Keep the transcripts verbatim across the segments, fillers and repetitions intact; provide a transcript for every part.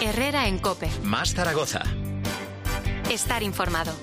Herrera en COPE. Más Zaragoza. Estar informado.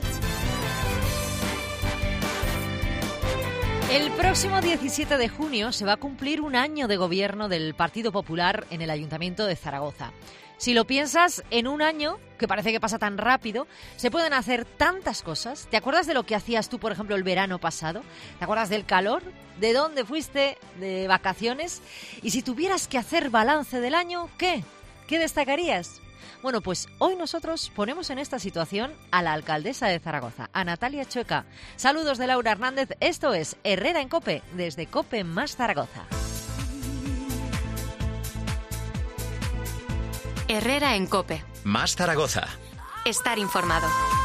El próximo diecisiete de junio se va a cumplir un año de gobierno del Partido Popular en el Ayuntamiento de Zaragoza. Si lo piensas, en un año, que parece que pasa tan rápido, se pueden hacer tantas cosas. ¿Te acuerdas de lo que hacías tú, por ejemplo, el verano pasado? ¿Te acuerdas del calor? ¿De dónde fuiste de vacaciones? Y si tuvieras que hacer balance del año, ¿qué? ¿Qué destacarías? Bueno, pues hoy nosotros ponemos en esta situación a la alcaldesa de Zaragoza, a Natalia Chueca. Saludos de Laura Hernández, esto es Herrera en COPE, desde COPE Más Zaragoza. Herrera en COPE. Más Zaragoza. Estar informado.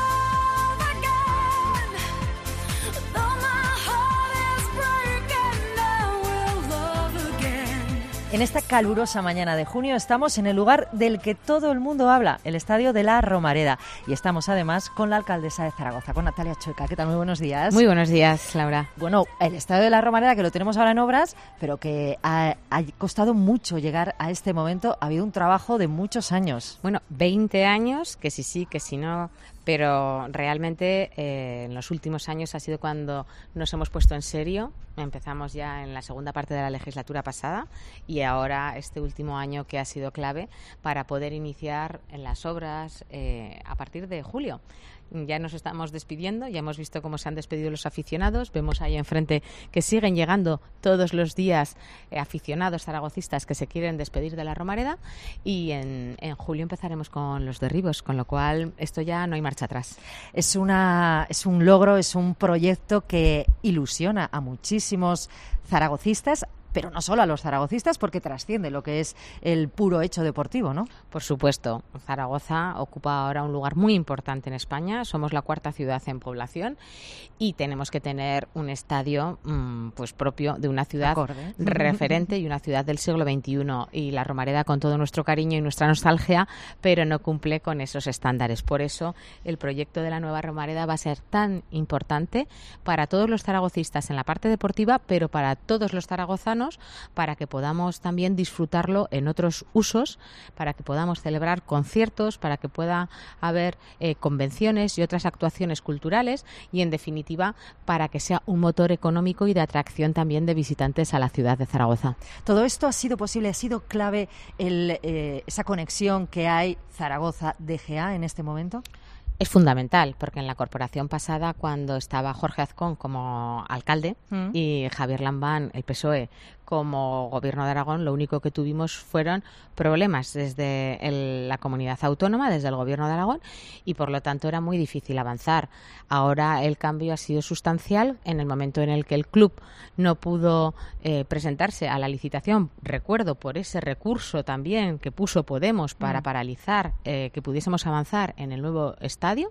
En esta calurosa mañana de junio estamos en el lugar del que todo el mundo habla, el Estadio de la Romareda. Y estamos además con la alcaldesa de Zaragoza, con Natalia Chueca. ¿Qué tal? Muy buenos días. Muy buenos días, Laura. Bueno, el Estadio de la Romareda, que lo tenemos ahora en obras, pero que ha, ha costado mucho llegar a este momento. Ha habido un trabajo de muchos años. Bueno, veinte años, que sí sí, que sí no... Pero realmente eh, en los últimos años ha sido cuando nos hemos puesto en serio. Empezamos ya en la segunda parte de la legislatura pasada y ahora este último año que ha sido clave para poder iniciar en las obras eh, a partir de julio. Ya nos estamos despidiendo, ya hemos visto cómo se han despedido los aficionados, vemos ahí enfrente que siguen llegando todos los días eh, aficionados zaragocistas que se quieren despedir de la Romareda y en, en julio empezaremos con los derribos, con lo cual esto ya no hay marcha atrás. Es, una, es un logro, es un proyecto que ilusiona a muchísimos zaragocistas, pero no solo a los zaragocistas, porque trasciende lo que es el puro hecho deportivo, ¿no? Por supuesto. Zaragoza ocupa ahora un lugar muy importante en España. Somos la cuarta ciudad en población y tenemos que tener un estadio mmm, pues propio de una ciudad Acorde. referente y una ciudad del siglo veintiuno. Y la Romareda, con todo nuestro cariño y nuestra nostalgia, pero no cumple con esos estándares. Por eso el proyecto de la nueva Romareda va a ser tan importante para todos los zaragocistas en la parte deportiva, pero para todos los zaragozanos, para que podamos también disfrutarlo en otros usos, para que podamos celebrar conciertos, para que pueda haber eh, convenciones y otras actuaciones culturales y, en definitiva, para que sea un motor económico y de atracción también de visitantes a la ciudad de Zaragoza. Todo esto ha sido posible, ha sido clave el, eh, esa conexión que hay Zaragoza-D G A en este momento. Es fundamental, porque en la corporación pasada, cuando estaba Jorge Azcón como alcalde mm. y Javier Lambán, el P S O E, como Gobierno de Aragón, lo único que tuvimos fueron problemas desde el, la comunidad autónoma, desde el Gobierno de Aragón, y por lo tanto era muy difícil avanzar. Ahora el cambio ha sido sustancial. En el momento en el que el club no pudo eh, presentarse a la licitación, recuerdo por ese recurso también que puso Podemos para mm. paralizar eh, que pudiésemos avanzar en el nuevo estadio,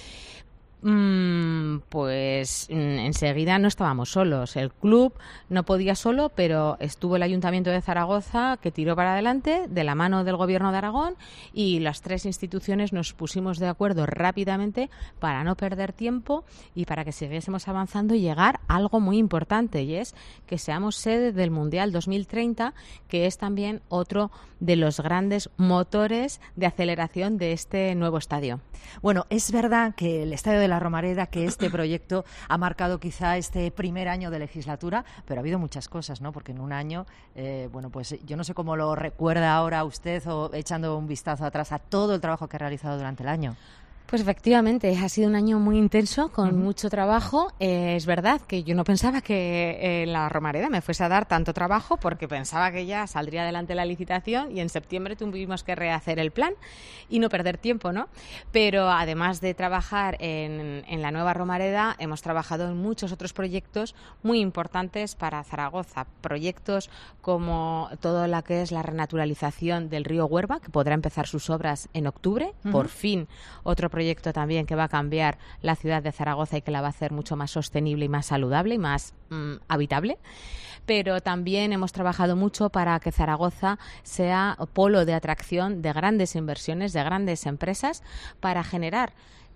Mm, pues mm, enseguida no estábamos solos. El club no podía solo, pero estuvo el Ayuntamiento de Zaragoza que tiró para adelante de la mano del Gobierno de Aragón y las tres instituciones nos pusimos de acuerdo rápidamente para no perder tiempo y para que siguiésemos avanzando y llegar a algo muy importante, y es que seamos sede del Mundial dos mil treinta, que es también otro de los grandes motores de aceleración de este nuevo estadio. Bueno, es verdad que el Estadio de la Romareda, que este proyecto ha marcado quizá este primer año de legislatura, pero ha habido muchas cosas, ¿no? Porque en un año, eh, bueno, pues yo no sé cómo lo recuerda ahora usted o echando un vistazo atrás a todo el trabajo que ha realizado durante el año. Pues efectivamente, ha sido un año muy intenso, con uh-huh. mucho trabajo. Eh, es verdad que yo no pensaba que eh, la Romareda me fuese a dar tanto trabajo, porque pensaba que ya saldría adelante la licitación y en septiembre tuvimos que rehacer el plan y no perder tiempo, ¿no? Pero además de trabajar en, en la nueva Romareda, hemos trabajado en muchos otros proyectos muy importantes para Zaragoza. Proyectos como todo lo que es la renaturalización del río Huerva, que podrá empezar sus obras en octubre, uh-huh. por fin. Otro proyecto también que va a cambiar la ciudad de Zaragoza y que la va a hacer mucho más sostenible y más saludable y más mm, habitable. Pero también hemos trabajado mucho para que Zaragoza sea polo de atracción de grandes inversiones, de grandes empresas, para generar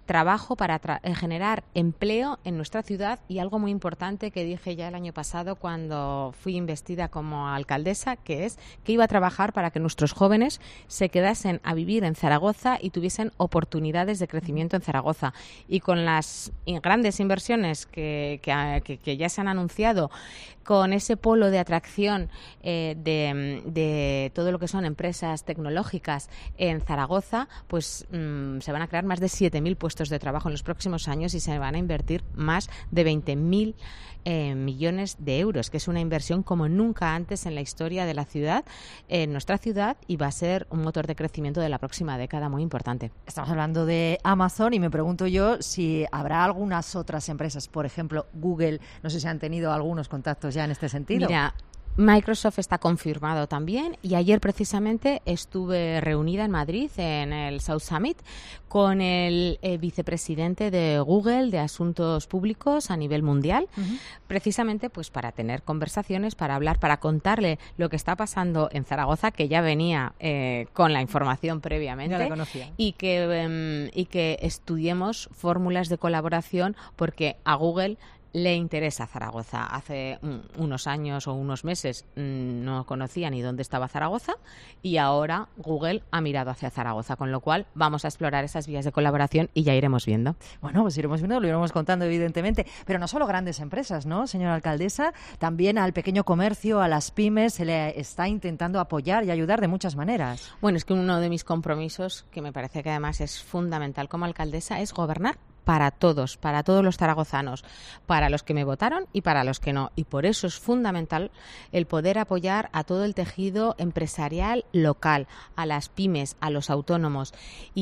trabajo, para tra- eh, generar empleo en nuestra ciudad, y algo muy importante que dije ya el año pasado cuando fui investida como alcaldesa, que es que iba a trabajar para que nuestros jóvenes se quedasen a vivir en Zaragoza y tuviesen oportunidades de crecimiento en Zaragoza. Y con las grandes inversiones que, que, que, que ya se han anunciado, con ese polo de atracción eh, de, de todo lo que son empresas tecnológicas en Zaragoza, pues mmm, se van a crear más de siete mil puestos de trabajo en los próximos años y se van a invertir más de veinte mil eh, millones de euros, que es una inversión como nunca antes en la historia de la ciudad, en nuestra ciudad, y va a ser un motor de crecimiento de la próxima década muy importante. Estamos hablando de Amazon y me pregunto yo si habrá algunas otras empresas, por ejemplo Google, no sé si han tenido algunos contactos ya en este sentido. Mira, Microsoft está confirmado también, y ayer precisamente estuve reunida en Madrid en el South Summit con el eh, vicepresidente de Google de Asuntos Públicos a nivel mundial, uh-huh. precisamente pues para tener conversaciones, para hablar, para contarle lo que está pasando en Zaragoza, que ya venía eh, con la información previamente, ya la conocía. y que eh, y que estudiemos fórmulas de colaboración, porque a Google le interesa Zaragoza. Hace un, unos años o unos meses mmm, no conocía ni dónde estaba Zaragoza, y ahora Google ha mirado hacia Zaragoza, con lo cual vamos a explorar esas vías de colaboración y ya iremos viendo. Bueno, pues iremos viendo, lo iremos contando evidentemente, pero no solo grandes empresas, ¿no, señora alcaldesa? También al pequeño comercio, a las pymes, se le está intentando apoyar y ayudar de muchas maneras. Bueno, es que uno de mis compromisos, que me parece que además es fundamental como alcaldesa, es gobernar para todos, para todos los zaragozanos, para los que me votaron y para los que no. Y por eso es fundamental el poder apoyar a todo el tejido empresarial local, a las pymes, a los autónomos.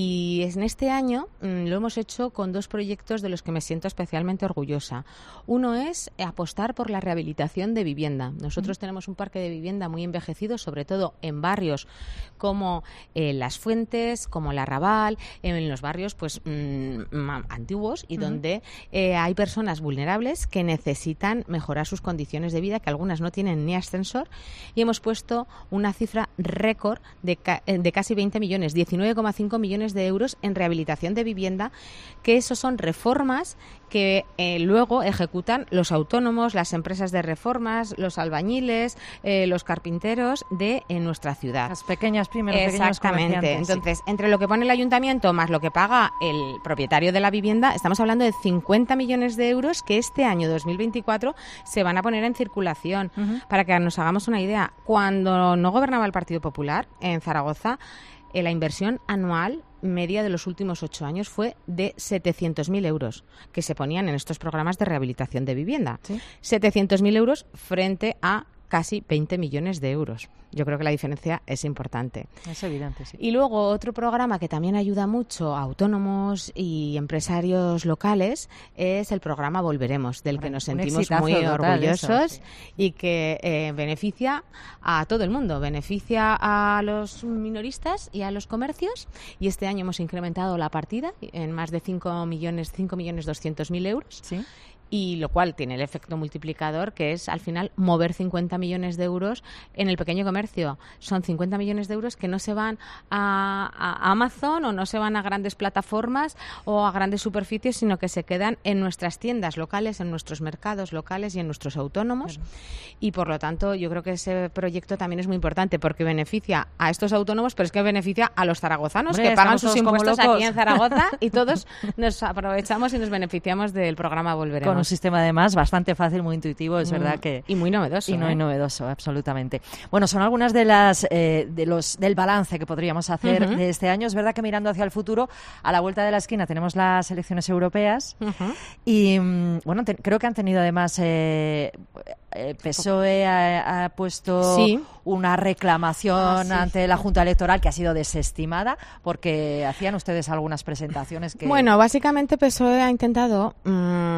Y en este año mmm, lo hemos hecho con dos proyectos de los que me siento especialmente orgullosa. Uno es apostar por la rehabilitación de vivienda. Nosotros mm. tenemos un parque de vivienda muy envejecido, sobre todo en barrios como eh, Las Fuentes, como La Raval, en los barrios pues mmm, antiguos, y uh-huh. donde eh, hay personas vulnerables que necesitan mejorar sus condiciones de vida, que algunas no tienen ni ascensor, y hemos puesto una cifra récord de, ca- de casi veinte millones, diecinueve coma cinco millones de euros en rehabilitación de vivienda, que eso son reformas que eh, luego ejecutan los autónomos, las empresas de reformas, los albañiles, eh, los carpinteros de en nuestra ciudad. Las pequeñas pymes, los pequeños comerciantes. Exactamente. Entonces, sí. entre lo que pone el ayuntamiento más lo que paga el propietario de la vivienda, estamos hablando de cincuenta millones de euros que este año dos mil veinticuatro se van a poner en circulación. Uh-huh. Para que nos hagamos una idea, cuando no gobernaba el Partido Popular en Zaragoza, eh, la inversión anual media de los últimos ocho años fue de setecientos mil euros que se ponían en estos programas de rehabilitación de vivienda. ¿Sí? setecientos mil euros frente a casi veinte millones de euros. Yo creo que la diferencia es importante. Es evidente, sí. Y luego otro programa que también ayuda mucho a autónomos y empresarios locales es el programa Volveremos, del que nos sentimos muy orgullosos, eso, sí. y que eh, beneficia a todo el mundo, beneficia a los minoristas y a los comercios, y este año hemos incrementado la partida en más de cinco millones, cinco millones doscientos mil euros. ¿Sí? Y lo cual tiene el efecto multiplicador, que es al final mover cincuenta millones de euros en el pequeño comercio. Son cincuenta millones de euros que no se van a, a Amazon o no se van a grandes plataformas o a grandes superficies, sino que se quedan en nuestras tiendas locales, en nuestros mercados locales y en nuestros autónomos. Claro. Y por lo tanto yo creo que ese proyecto también es muy importante porque beneficia a estos autónomos, pero es que beneficia a los zaragozanos. Hombre, que pagan sus impuestos aquí en Zaragoza y todos nos aprovechamos y nos beneficiamos del programa Volveremos. Un sistema además bastante fácil, muy intuitivo, es mm, verdad que y muy novedoso, y muy ¿eh? novedoso, absolutamente. Bueno, son algunas de las eh, de los del balance que podríamos hacer uh-huh. de este año. Es verdad que mirando hacia el futuro, a la vuelta de la esquina tenemos las elecciones europeas uh-huh. y bueno, te, creo que han tenido además eh, eh, P S O E ha, ha puesto sí. una reclamación ah, sí. ante la Junta Electoral que ha sido desestimada porque hacían ustedes algunas presentaciones que bueno, básicamente P S O E ha intentado mmm,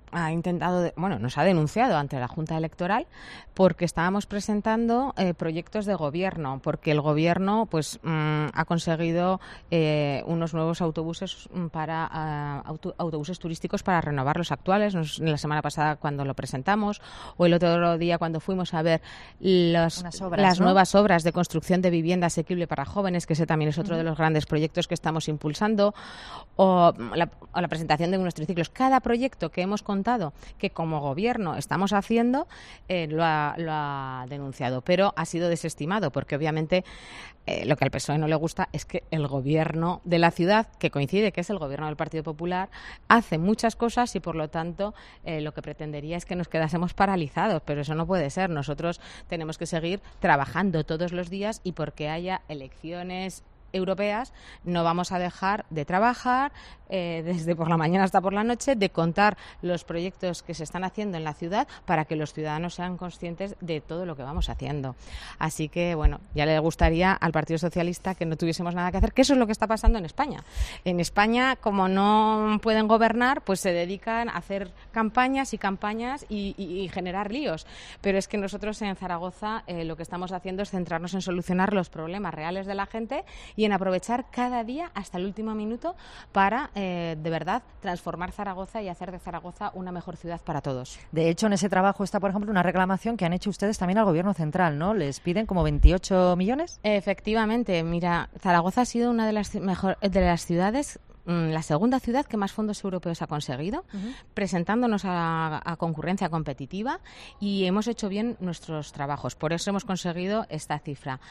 ha intentado, de, bueno, nos ha denunciado ante la Junta Electoral porque estábamos presentando eh, proyectos de gobierno, porque el gobierno pues mm, ha conseguido eh, unos nuevos autobuses para uh, auto, autobuses turísticos para renovar los actuales. Nos, la semana pasada cuando lo presentamos, o el otro día cuando fuimos a ver los, obras, las ¿no? nuevas obras de construcción de vivienda asequible para jóvenes, que ese también es otro uh-huh. de los grandes proyectos que estamos impulsando, o la, o la presentación de unos triciclos. Cada proyecto que hemos contado que como gobierno estamos haciendo eh, lo, ha, lo ha denunciado, pero ha sido desestimado porque obviamente eh, lo que al P S O E no le gusta es que el gobierno de la ciudad, que coincide que es el gobierno del Partido Popular, hace muchas cosas y por lo tanto eh, lo que pretendería es que nos quedásemos paralizados, pero eso no puede ser. Nosotros tenemos que seguir trabajando todos los días y porque haya elecciones europeas no vamos a dejar de trabajar eh, desde por la mañana hasta por la noche, de contar los proyectos que se están haciendo en la ciudad para que los ciudadanos sean conscientes de todo lo que vamos haciendo. Así que, bueno, ya le gustaría al Partido Socialista que no tuviésemos nada que hacer, que eso es lo que está pasando en España. En España, como no pueden gobernar, pues se dedican a hacer campañas y campañas y, y, y generar líos. Pero es que nosotros en Zaragoza eh, lo que estamos haciendo es centrarnos en solucionar los problemas reales de la gente y en aprovechar cada día hasta el último minuto para, eh, de verdad, transformar Zaragoza y hacer de Zaragoza una mejor ciudad para todos. De hecho, en ese trabajo está, por ejemplo, una reclamación que han hecho ustedes también al Gobierno central, ¿no? ¿Les piden como veintiocho millones? Efectivamente. Mira, Zaragoza ha sido una de las, mejor, de las ciudades, la segunda ciudad que más fondos europeos ha conseguido, uh-huh. presentándonos a, a concurrencia competitiva, y hemos hecho bien nuestros trabajos. Por eso hemos conseguido esta cifra.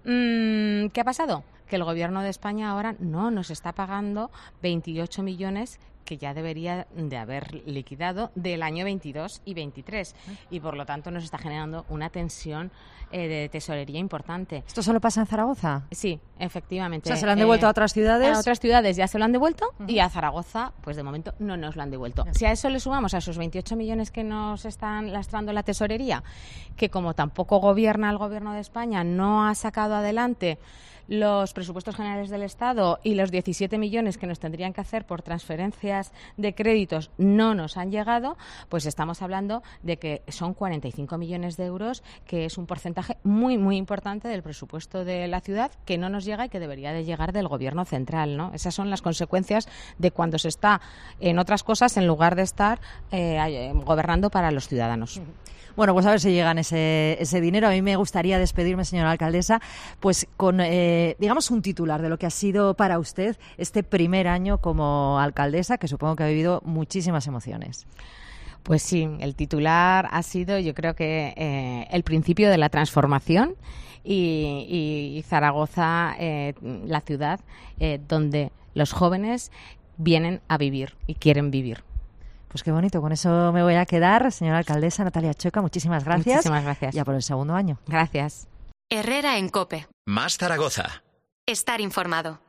Mm, ¿Qué ha pasado? Que el Gobierno de España ahora no nos está pagando veintiocho millones que ya debería de haber liquidado del año veintidós y veintitrés, y por lo tanto nos está generando una tensión eh, de tesorería importante. ¿Esto solo pasa en Zaragoza? Sí, efectivamente. O sea, ¿se lo han devuelto eh, a otras ciudades? A otras ciudades ya se lo han devuelto, uh-huh. y a Zaragoza, pues de momento no nos lo han devuelto. Uh-huh. Si a eso le sumamos a esos veintiocho millones que nos están lastrando la tesorería, que como tampoco gobierna el Gobierno de España, no ha sacado adelante los presupuestos generales del Estado, y los diecisiete millones que nos tendrían que hacer por transferencias de créditos no nos han llegado, pues estamos hablando de que son cuarenta y cinco millones de euros, que es un porcentaje muy, muy importante del presupuesto de la ciudad que no nos llega y que debería de llegar del Gobierno central, ¿no? Esas son las consecuencias de cuando se está en otras cosas en lugar de estar eh, gobernando para los ciudadanos. Uh-huh. Bueno, pues a ver si llegan ese, ese dinero. A mí me gustaría despedirme, señora alcaldesa, pues con, eh, digamos, un titular de lo que ha sido para usted este primer año como alcaldesa, que supongo que ha vivido muchísimas emociones. Pues sí, el titular ha sido, yo creo que eh, el principio de la transformación, y, y, y Zaragoza, eh, la ciudad eh, donde los jóvenes vienen a vivir y quieren vivir. Pues qué bonito, con eso me voy a quedar. Señora alcaldesa Natalia Choca, muchísimas gracias. Muchísimas gracias. Ya por el segundo año. Gracias. Herrera en COPE. Más Zaragoza. Estar informado.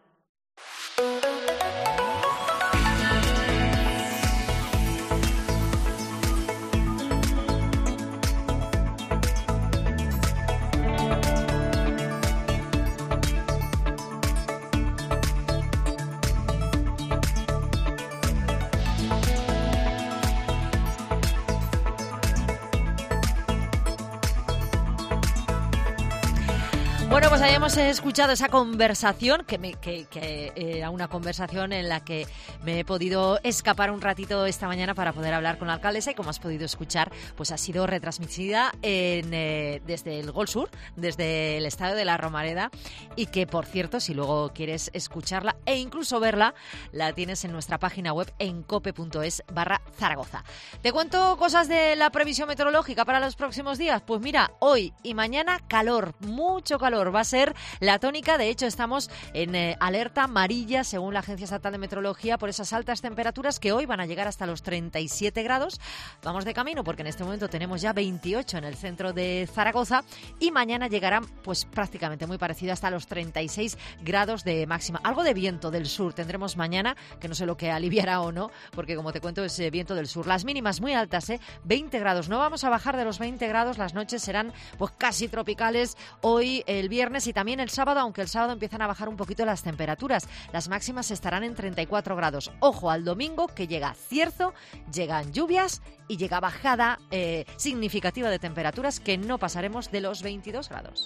Bueno, pues hayamos escuchado esa conversación, que, me, que, que era una conversación en la que me he podido escapar un ratito esta mañana para poder hablar con la alcaldesa, y como has podido escuchar, pues ha sido retransmitida en, eh, desde el Gol Sur, desde el Estadio de la Romareda, y que, por cierto, si luego quieres escucharla e incluso verla, la tienes en nuestra página web en cope.es barra Zaragoza. ¿Te cuento cosas de la previsión meteorológica para los próximos días? Pues mira, hoy y mañana calor, mucho calor. Va a ser la tónica. De hecho, estamos en eh, alerta amarilla, según la Agencia Estatal de Meteorología, por esas altas temperaturas que hoy van a llegar hasta los treinta y siete grados. Vamos de camino, porque en este momento tenemos ya veintiocho en el centro de Zaragoza, y mañana llegarán pues prácticamente muy parecido, hasta los treinta y seis grados de máxima. Algo de viento del sur tendremos mañana, que no sé lo que aliviará o no, porque como te cuento es eh, viento del sur. Las mínimas muy altas, ¿eh? veinte grados. No vamos a bajar de los veinte grados. Las noches serán pues casi tropicales. Hoy el el viernes y también el sábado, aunque el sábado empiezan a bajar un poquito las temperaturas. Las máximas estarán en treinta y cuatro grados. Ojo al domingo, que llega cierzo, llegan lluvias y llega bajada eh, significativa de temperaturas, que no pasaremos de los veintidós grados.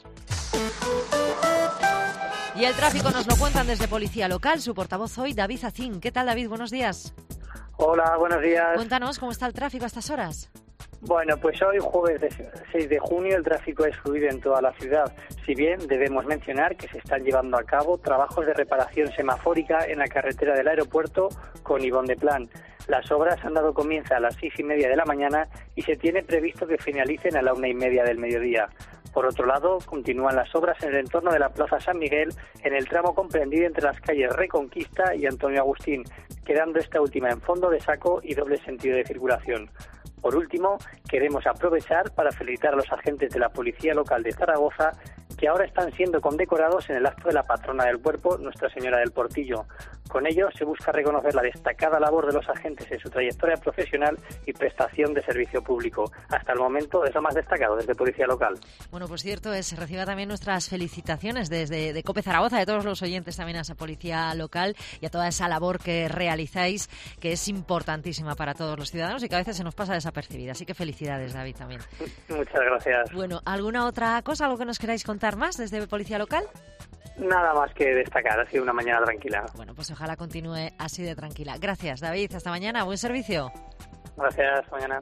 Y el tráfico nos lo cuentan desde Policía Local, su portavoz hoy, David Zacín. ¿Qué tal, David? Buenos días. Hola, buenos días. Cuéntanos, ¿cómo está el tráfico a estas horas? Bueno, pues hoy, jueves seis de junio, el tráfico es fluido en toda la ciudad. Si bien debemos mencionar que se están llevando a cabo trabajos de reparación semafórica en la carretera del aeropuerto con Ibón de Plan. Las obras han dado comienzo a las seis y media de la mañana y se tiene previsto que finalicen a la una y media del mediodía. Por otro lado, continúan las obras en el entorno de la Plaza San Miguel, en el tramo comprendido entre las calles Reconquista y Antonio Agustín, quedando esta última en fondo de saco y doble sentido de circulación. Por último, queremos aprovechar para felicitar a los agentes de la Policía Local de Zaragoza, que ahora están siendo condecorados en el acto de la patrona del cuerpo, Nuestra Señora del Portillo. Con ello se busca reconocer la destacada labor de los agentes en su trayectoria profesional y prestación de servicio público. Hasta el momento es lo más destacado desde Policía Local. Bueno, pues cierto es, reciba también nuestras felicitaciones desde de COPE Zaragoza, de todos los oyentes también a esa Policía Local y a toda esa labor que realizáis, que es importantísima para todos los ciudadanos y que a veces se nos pasa desapercibida. Así que felicidades, David, también. Muchas gracias. Bueno, ¿alguna otra cosa, algo que nos queráis contar más desde Policía Local? Nada más que destacar, ha sido una mañana tranquila. Bueno, pues ojalá continúe así de tranquila. Gracias, David, hasta mañana, buen servicio. Gracias, hasta mañana.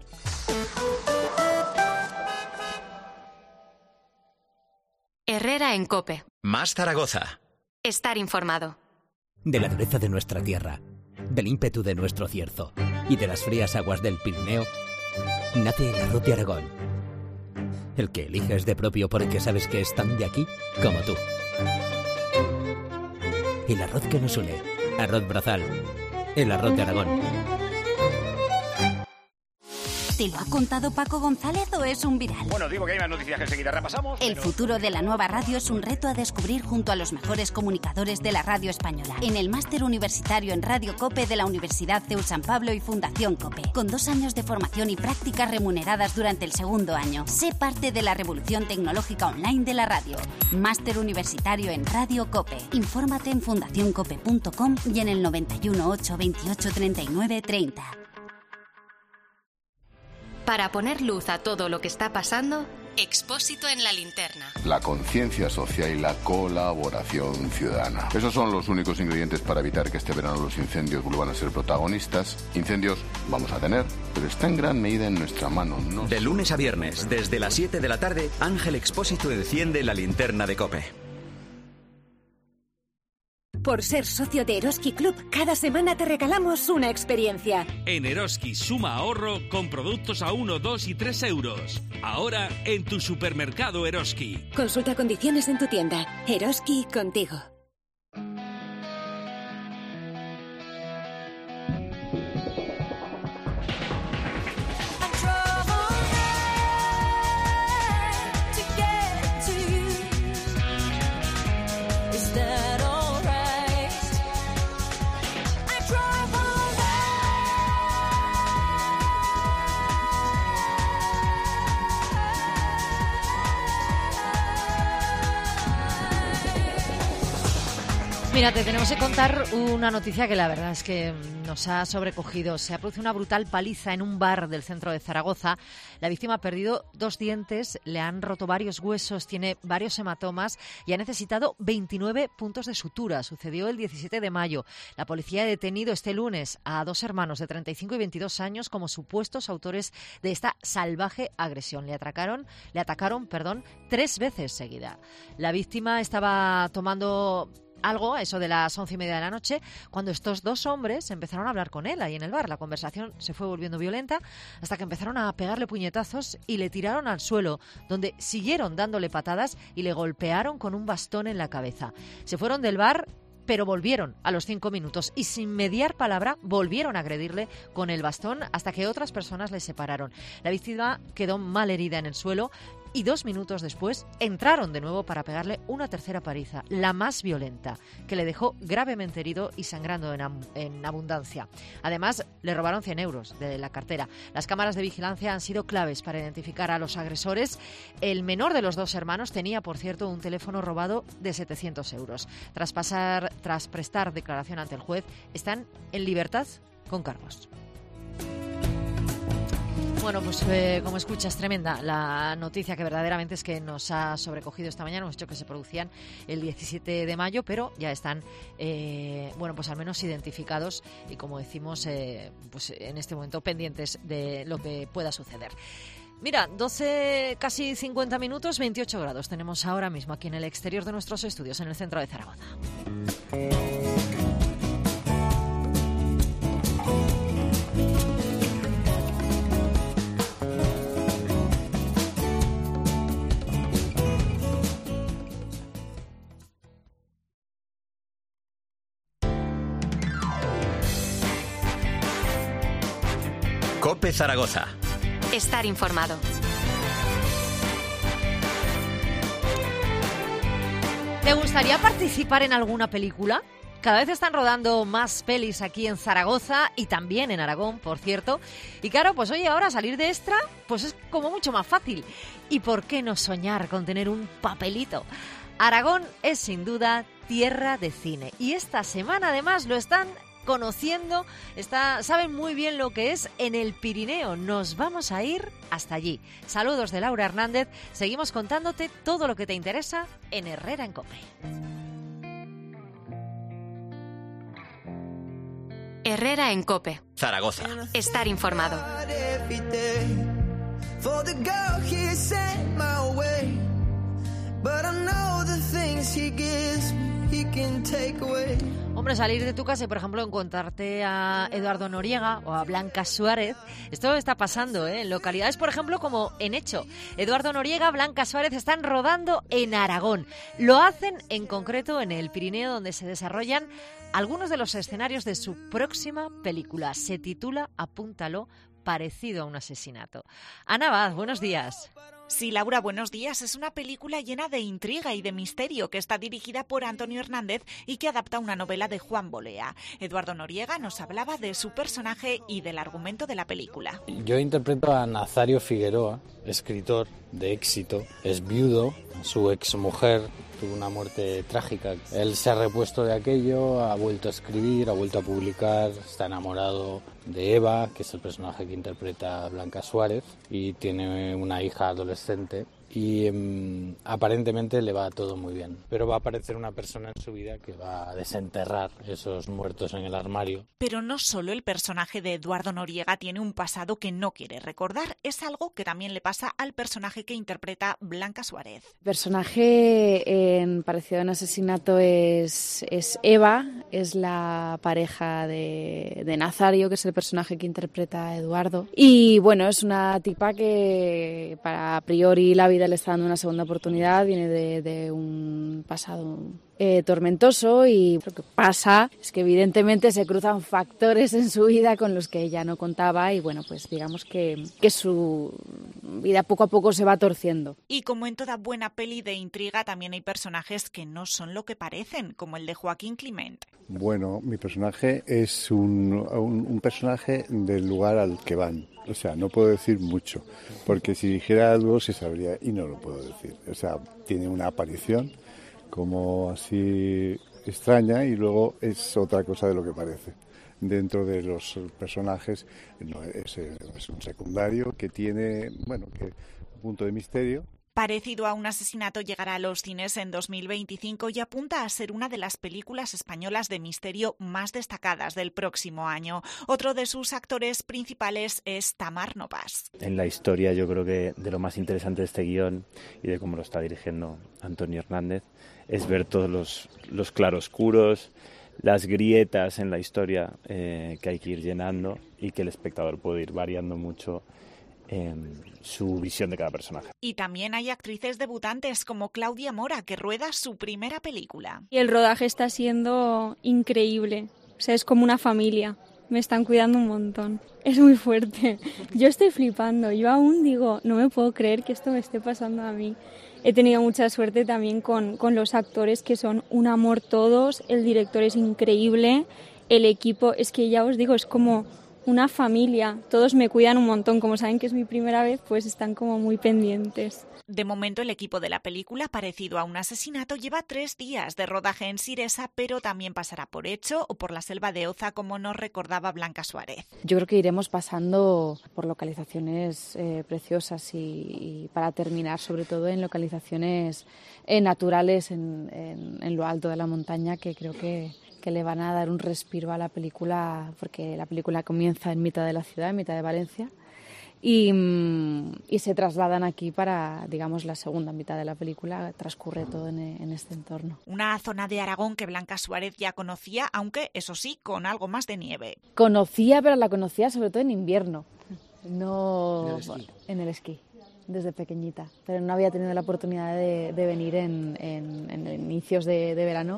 Herrera en COPE. Más Zaragoza. Estar informado. De la dureza de nuestra tierra, del ímpetu de nuestro cierzo y de las frías aguas del Pirineo, nace el arroz de Aragón. El que eliges de propio porque sabes que es tan de aquí como tú. El arroz que nos une. Arroz Brazal. El arroz de Aragón. ¿Te lo ha contado Paco González o es un viral? Bueno, digo que hay más noticias que enseguida repasamos. El pero... futuro de la nueva radio es un reto a descubrir junto a los mejores comunicadores de la radio española. En el Máster Universitario en Radio COPE de la Universidad CEU San Pablo y Fundación COPE. Con dos años de formación y prácticas remuneradas durante el segundo año. Sé parte de la revolución tecnológica online de la radio. Máster Universitario en Radio COPE. Infórmate en fundación cope punto com y en el noventa y uno, ocho, veintiocho, treinta y nueve, treinta. Para poner luz a todo lo que está pasando, Expósito en la linterna. La conciencia social y la colaboración ciudadana. Esos son los únicos ingredientes para evitar que este verano los incendios vuelvan a ser protagonistas. Incendios vamos a tener, pero está en gran medida en nuestra mano. No de lunes a viernes, desde las siete de la tarde, Ángel Expósito enciende la linterna de COPE. Por ser socio de Eroski Club, cada semana te regalamos una experiencia. En Eroski suma ahorro con productos a uno, dos y tres euros. Ahora en tu supermercado Eroski. Consulta condiciones en tu tienda. Eroski contigo. Mira, te tenemos que contar una noticia que la verdad es que nos ha sobrecogido. Se ha producido una brutal paliza en un bar del centro de Zaragoza. La víctima ha perdido dos dientes, le han roto varios huesos, tiene varios hematomas y ha necesitado veintinueve puntos de sutura. Sucedió el diecisiete de mayo. La policía ha detenido este lunes a dos hermanos de treinta y cinco y veintidós años como supuestos autores de esta salvaje agresión. Le atacaron, le atacaron, perdón, tres veces seguida. La víctima estaba tomando algo, eso de las once y media de la noche, cuando estos dos hombres empezaron a hablar con él ahí en el bar. La conversación se fue volviendo violenta hasta que empezaron a pegarle puñetazos y le tiraron al suelo, donde siguieron dándole patadas y le golpearon con un bastón en la cabeza. Se fueron del bar, pero volvieron a los cinco minutos y sin mediar palabra volvieron a agredirle con el bastón hasta que otras personas le separaron. La víctima quedó mal herida en el suelo. y dos minutos después entraron de nuevo para pegarle una tercera paliza, la más violenta, que le dejó gravemente herido y sangrando en, en abundancia. Además, le robaron cien euros de la cartera. Las cámaras de vigilancia han sido claves para identificar a los agresores. El menor de los dos hermanos tenía, por cierto, un teléfono robado de setecientos euros. Tras, pasar, tras prestar declaración ante el juez, están en libertad con cargos. Bueno, pues eh, como escuchas, tremenda la noticia que verdaderamente es que nos ha sobrecogido esta mañana. Hemos dicho que se producían el diecisiete de mayo, pero ya están, eh, bueno, pues al menos identificados y, como decimos, eh, pues en este momento pendientes de lo que pueda suceder. Mira, doce, casi cincuenta minutos, veintiocho grados tenemos ahora mismo aquí en el exterior de nuestros estudios, en el centro de Zaragoza. COPE Zaragoza. Estar informado. ¿Te gustaría participar en alguna película? Cada vez están rodando más pelis aquí en Zaragoza y también en Aragón, por cierto. Y claro, pues oye, ahora salir de extra, pues es como mucho más fácil. ¿Y por qué no soñar con tener un papelito? Aragón es sin duda tierra de cine. Y esta semana además lo están conociendo, está, saben muy bien lo que es en el Pirineo. Nos vamos a ir hasta allí. Saludos de Laura Hernández. Seguimos contándote todo lo que te interesa en Herrera en COPE. Herrera en COPE. Zaragoza. Estar informado. Hombre, salir de tu casa y, por ejemplo, encontrarte a Eduardo Noriega o a Blanca Suárez, esto está pasando, ¿eh? En localidades, por ejemplo, como en Echo. Eduardo Noriega, Blanca Suárez están rodando en Aragón. Lo hacen en concreto en el Pirineo, donde se desarrollan algunos de los escenarios de su próxima película. Se titula, apúntalo, Parecido a un asesinato. Ana Abad, buenos días. Sí, Laura, buenos días. Es una película llena de intriga y de misterio que está dirigida por Antonio Hernández y que adapta una novela de Juan Bolea. Eduardo Noriega nos hablaba de su personaje y del argumento de la película. Yo interpreto a Nazario Figueroa, escritor de éxito, es viudo, su exmujer tuvo una muerte trágica. Él se ha repuesto de aquello, ha vuelto a escribir, ha vuelto a publicar, está enamorado de Eva, que es el personaje que interpreta Blanca Suárez, y tiene una hija adolescente y um, aparentemente le va todo muy bien. Pero va a aparecer una persona en su vida que va a desenterrar esos muertos en el armario. Pero no solo el personaje de Eduardo Noriega tiene un pasado que no quiere recordar, es algo que también le pasa al personaje que interpreta Blanca Suárez. El personaje en Parecido a un asesinato es, es Eva, es la pareja de, de Nazario, que es el personaje que interpreta Eduardo. Y bueno, es una tipa que para a priori la vida le está dando una segunda oportunidad, viene de, de un pasado eh, tormentoso, y lo que pasa es que evidentemente se cruzan factores en su vida con los que ella no contaba, y bueno, pues digamos que, que su vida poco a poco se va torciendo. Y como en toda buena peli de intriga, también hay personajes que no son lo que parecen, como el de Joaquín Climent. Bueno, mi personaje es un, un, un personaje del lugar al que van. O sea, no puedo decir mucho, porque si dijera algo se sabría y no lo puedo decir. O sea, tiene una aparición como así extraña y luego es otra cosa de lo que parece. Dentro de los personajes no, es, es un secundario que tiene, bueno, que un punto de misterio. Parecido a un asesinato llegará a los cines en dos mil veinticinco y apunta a ser una de las películas españolas de misterio más destacadas del próximo año. Otro de sus actores principales es Tamar Novas. En la historia, yo creo que de lo más interesante de este guión y de cómo lo está dirigiendo Antonio Hernández es ver todos los, los claroscuros, las grietas en la historia eh, que hay que ir llenando y que el espectador puede ir variando mucho en su visión de cada personaje. Y también hay actrices debutantes como Claudia Mora, que rueda su primera película. Y el rodaje está siendo increíble, o sea, es como una familia. me están cuidando un montón. Es muy fuerte. Yo estoy flipando. Yo aún digo, no me puedo creer que esto me esté pasando a mí. He tenido mucha suerte también con, con los actores, que son un amor todos. El director es increíble. El equipo, es que ya os digo, es como una familia. Todos me cuidan un montón. Como saben que es mi primera vez, pues están como muy pendientes. De momento, el equipo de la película, parecido a un asesinato, lleva tres días de rodaje en Siresa, pero también pasará por Echo o por la selva de Oza, como nos recordaba Blanca Suárez. Yo creo que iremos pasando por localizaciones eh, preciosas y, y para terminar, sobre todo, en localizaciones eh, naturales en, en, en lo alto de la montaña, que creo que, que le van a dar un respiro a la película, porque la película comienza en mitad de la ciudad, en mitad de Valencia. Y, y se trasladan aquí para, digamos, la segunda mitad de la película. Transcurre todo en, en este entorno. Una zona de Aragón que Blanca Suárez ya conocía, aunque, eso sí, con algo más de nieve. Conocía, pero la conocía sobre todo en invierno, no en el esquí, en el esquí desde pequeñita. Pero no había tenido la oportunidad de, de venir en, en, en inicios de, de verano.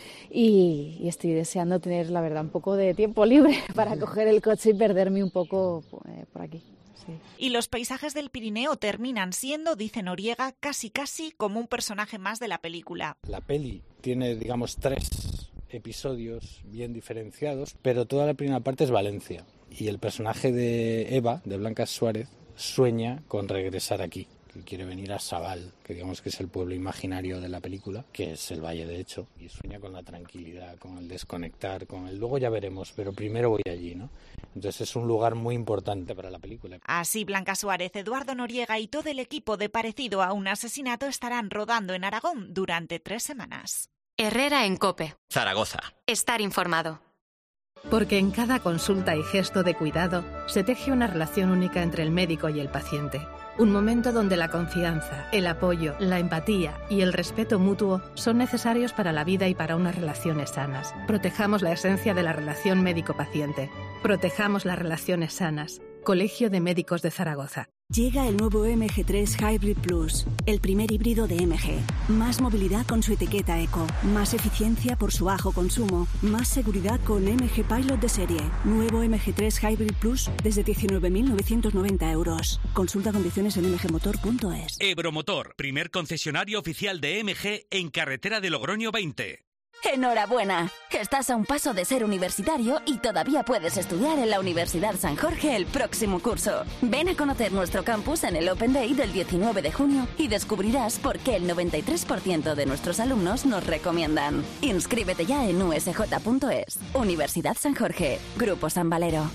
Y, y estoy deseando tener, la verdad, un poco de tiempo libre para coger el coche y perderme un poco eh, por aquí. Sí. Y los paisajes del Pirineo terminan siendo, dice Noriega, casi casi como un personaje más de la película. La peli tiene, digamos, tres episodios bien diferenciados, pero toda la primera parte es Valencia. Y el personaje de Eva, de Blanca Suárez, sueña con regresar aquí, que quiere venir a Sabal, que digamos que es el pueblo imaginario de la película, que es el Valle de Echo, y sueña con la tranquilidad, con el desconectar, con el luego ya veremos, pero primero voy allí, ¿no? Entonces es un lugar muy importante para la película. Así, Blanca Suárez, Eduardo Noriega y todo el equipo de Parecido a un asesinato estarán rodando en Aragón durante tres semanas. Herrera en COPE. Zaragoza. Estar informado. Porque en cada consulta y gesto de cuidado se teje una relación única entre el médico y el paciente. Un momento donde la confianza, el apoyo, la empatía y el respeto mutuo son necesarios para la vida y para unas relaciones sanas. Protejamos la esencia de la relación médico-paciente. Protejamos las relaciones sanas. Colegio de Médicos de Zaragoza. Llega el nuevo M G tres Hybrid Plus, el primer híbrido de M G. Más movilidad con su etiqueta eco, más eficiencia por su bajo consumo, más seguridad con M G Pilot de serie. Nuevo M G tres Hybrid Plus desde diecinueve mil novecientos noventa euros. Consulta condiciones en m g motor punto es. Ebromotor, primer concesionario oficial de M G en carretera de Logroño veinte. ¡Enhorabuena! Estás a un paso de ser universitario y todavía puedes estudiar en la Universidad San Jorge el próximo curso. Ven a conocer nuestro campus en el Open Day del diecinueve de junio y descubrirás por qué el noventa y tres por ciento de nuestros alumnos nos recomiendan. Inscríbete ya en u s j punto es. Universidad San Jorge, Grupo San Valero.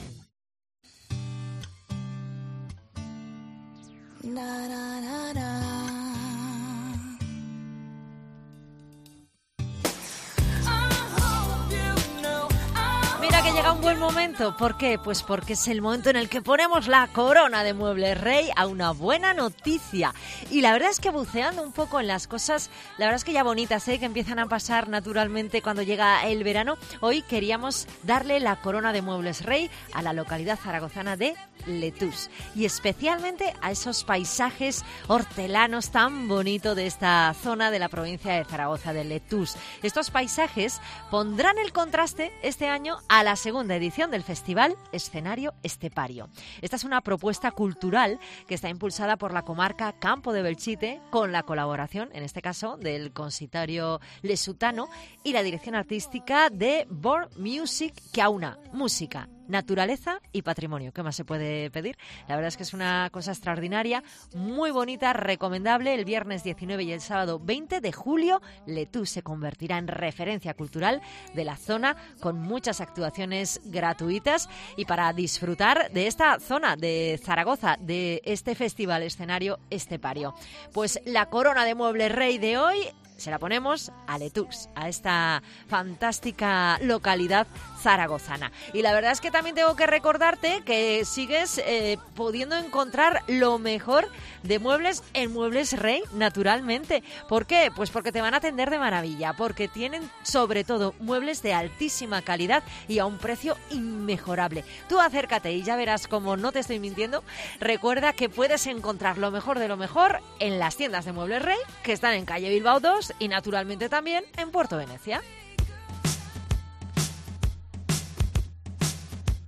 Que llega un buen momento. ¿Por qué? Pues porque es el momento en el que ponemos la corona de Muebles Rey a una buena noticia. Y la verdad es que buceando un poco en las cosas, la verdad es que ya bonitas, ¿eh? Que empiezan a pasar naturalmente cuando llega el verano. Hoy queríamos darle la corona de Muebles Rey a la localidad zaragozana de Letús. Y especialmente a esos paisajes hortelanos tan bonitos de esta zona de la provincia de Zaragoza, de Letús. Estos paisajes pondrán el contraste este año a la segunda edición del Festival Escenario Estepario. Esta es una propuesta cultural que está impulsada por la comarca Campo de Belchite, con la colaboración, en este caso, del consistorio lesutano y la dirección artística de Born Music, que aúna música, naturaleza y patrimonio. ¿Qué más se puede pedir? La verdad es que es una cosa extraordinaria, muy bonita, recomendable. El viernes diecinueve y el sábado veinte de julio, Letús se convertirá en referencia cultural de la zona, con muchas actuaciones gratuitas. Y para disfrutar de esta zona de Zaragoza, de este festival escenario estepario, pues la corona de Muebles Rey de hoy se la ponemos a Letús, a esta fantástica localidad zaragozana. Y la verdad es que también tengo que recordarte que sigues eh, pudiendo encontrar lo mejor de muebles en Muebles Rey, naturalmente. ¿Por qué? Pues porque te van a atender de maravilla, porque tienen sobre todo muebles de altísima calidad y a un precio inmejorable. Tú acércate y ya verás cómo no te estoy mintiendo. Recuerda que puedes encontrar lo mejor de lo mejor en las tiendas de Muebles Rey, que están en calle Bilbao dos y naturalmente también en Puerto Venecia.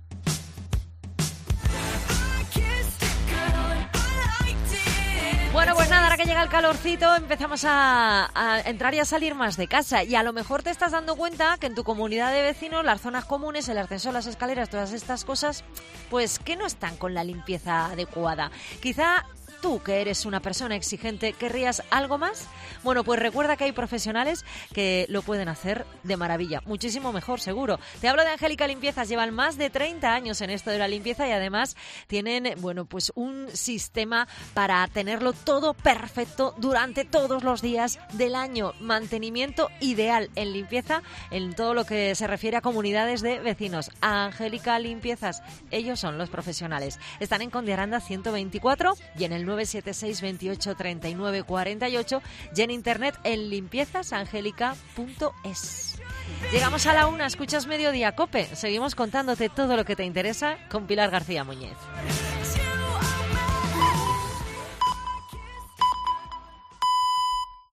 que llega el calorcito empezamos a, a entrar y a salir más de casa, y a lo mejor te estás dando cuenta que en tu comunidad de vecinos las zonas comunes, el ascensor, las escaleras, todas estas cosas, pues que no están con la limpieza adecuada. Quizá tú, que eres una persona exigente, ¿querrías algo más? Bueno, pues recuerda que hay profesionales que lo pueden hacer de maravilla, muchísimo mejor seguro. Te hablo de Angélica Limpiezas, llevan más de treinta años en esto de la limpieza y además tienen, bueno, pues un sistema para tenerlo todo perfecto durante todos los días del año. Mantenimiento ideal en limpieza en todo lo que se refiere a comunidades de vecinos. Angélica Limpiezas, ellos son los profesionales. Están en Conde Aranda ciento veinticuatro y en el nueve siete seis, veintiocho, treinta y nueve, cuarenta y ocho y en internet en limpiezasangélica punto es. Llegamos a la una, escuchas Mediodía Cope. Seguimos contándote todo lo que te interesa con Pilar García Muñez.